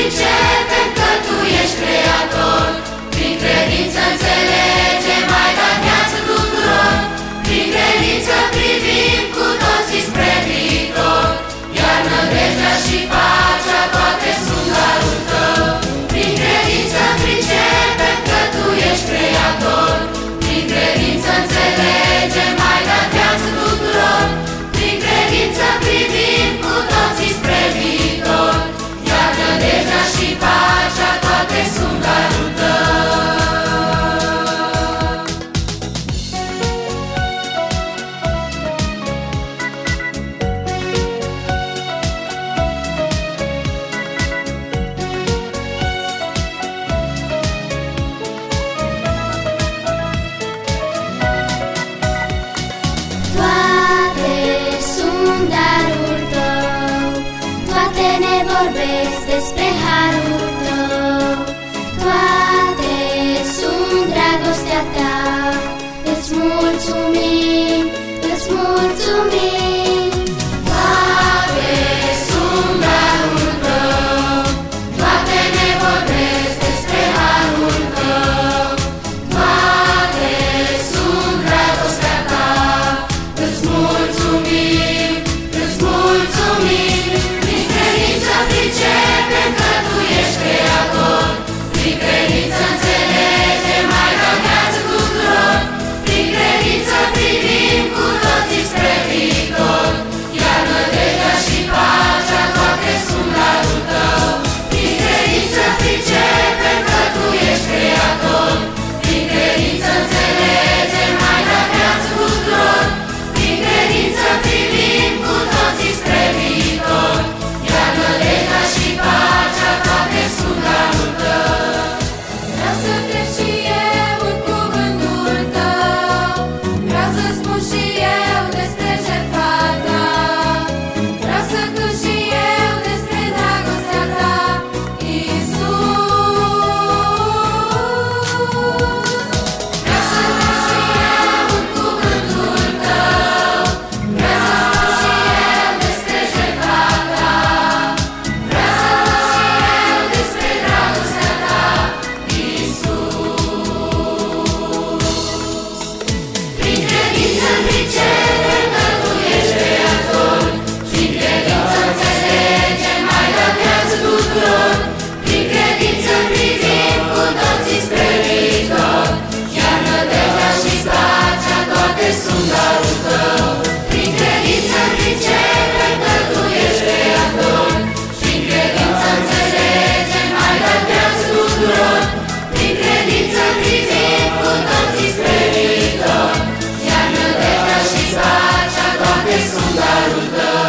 pricepem că Tu ești Creator. Prin credință înțelegem, ai dat viață tuturor. Prin credință privim cu toții spre viitor, iar nădejdea și pacea toate sunt darul Tău. Prin credință pricepem că Tu ești Creator. Prin credință înțelegem, ai dat viață tuturor. Prin credință privim cu toții spre viitor, iar nădejdea și pacea toate sunt darul Tău. Vorbesc despre harul Tău, toate sunt dragostea Ta. Îți mulțumim, îți mulțumim. Toate sunt darul Tău, toate ne vorbesc despre harul Tău. Toate sunt dragostea Ta. Îți mulțumim, îți mulțumim. Prin credință pricepem că Tu ești Creator. Prin credință înțelegem, ai dat viață tuturor. Prin credință privim cu toții spre viitor, iar nădejdea și pacea toate sunt darul Tău. Prin credință pricepem că Tu ești Creator. Prin credință înțelegem, ai dat viață tuturor. Prin credință privim cu toții spre viitor, iar nădejdea și pacea toate sunt darul Tău. Vreau să trec și eu în cuvântul Tău, vreau să spun și eu despre jertfa Ta. Vreau să cânt și eu despre dragostea Ta, Iisus. Vreau să trec și eu în cuvântul Tău, vreau să spun și eu despre jertfa Ta. Vreau să cânt și eu despre dragostea Ta, Iisus. Prin credință pricepem că Tu ești Creator. Prin credință înțelegem, ai dat viață tuturor. Prin credință privim cu toții spre viitor, iar nădejdea și pacea toate sunt darul Tău. Prin credință pricepem că Tu ești Creator. Prin credință înțelegem, ai dat viață tuturor. Prin credință privim cu toții spre viitor, iar nădejdea și pacea toate sunt darul Tău.